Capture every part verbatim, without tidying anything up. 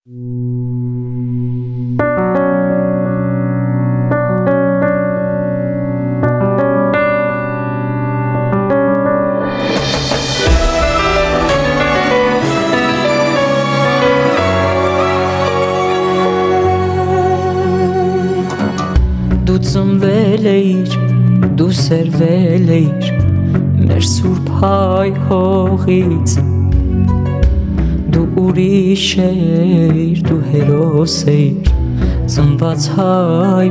Դու ծնվել էիր, դու սերվել էիր մեր սուրբ հայ հողից, դու ուրիշ էիր, դու հերոս էիր ծնված հայ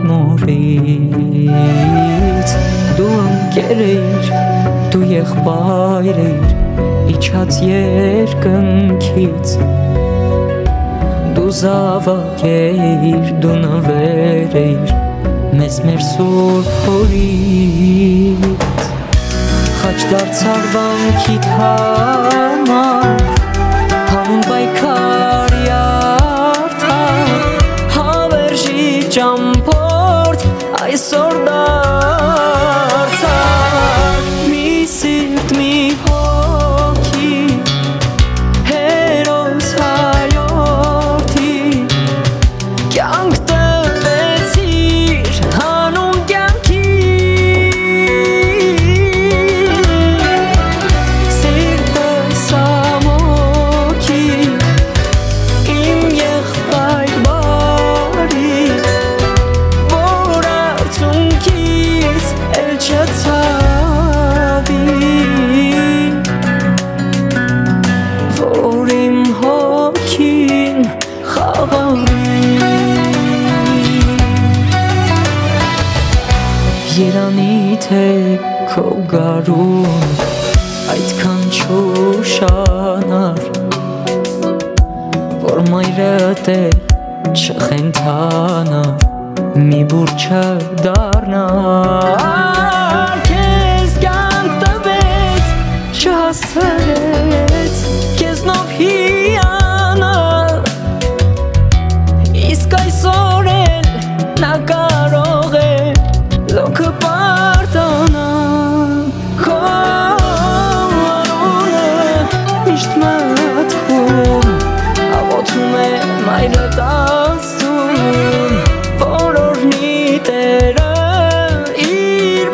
մորից, դու ընկեր էիր, դու եղբայր էիր իջած երկնքից, դու զավակ էիր, դու նվեր էիր մեզ մեր սուրբ հորից, խաչ դարձար վանքիդ համար, հանուն պայքարի արդար, հավերժի ճամփորդ այսօր դարձար, մի սիրտ մի հոգի, հերոս հայորդի, կյանք Երանի թե քո գարուն այդքան չուշանար, որ մայրդ էլ չխենթանար, մի բուր չդառնար, քեզ կյանք տվեց, չհասցրեց քեզնով հիանալ, իսկ այսօր էլ նա կարող է լոքը պարտանալ, քո անունը միշտ մտքում, աղոթում է մայրդ Աստծուն, որ օրհնի Տերը իր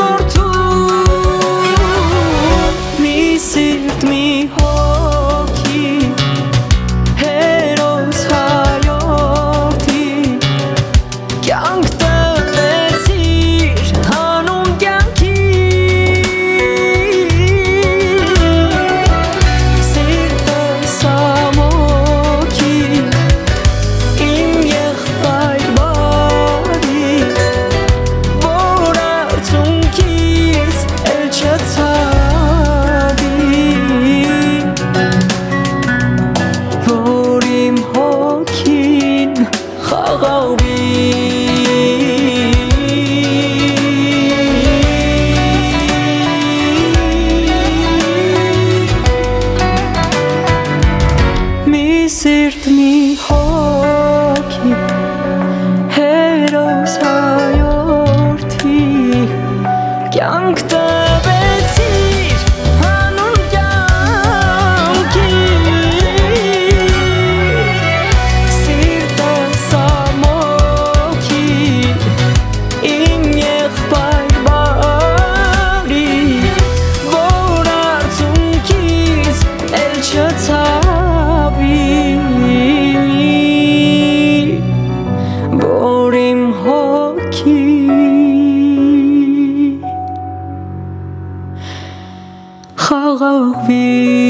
որդուն, մի սիրտ մի հոգի, հերոս հայորդի, կյանք սիրտ մի հոգի, հերոս հայորդի, կյանք տվեցիր հանուն կյանքի, սիրտս ամոքի, իմ եղբայր բարի, որ արցունքից էլ չցավի, որ իմ հոգի խաղաղվի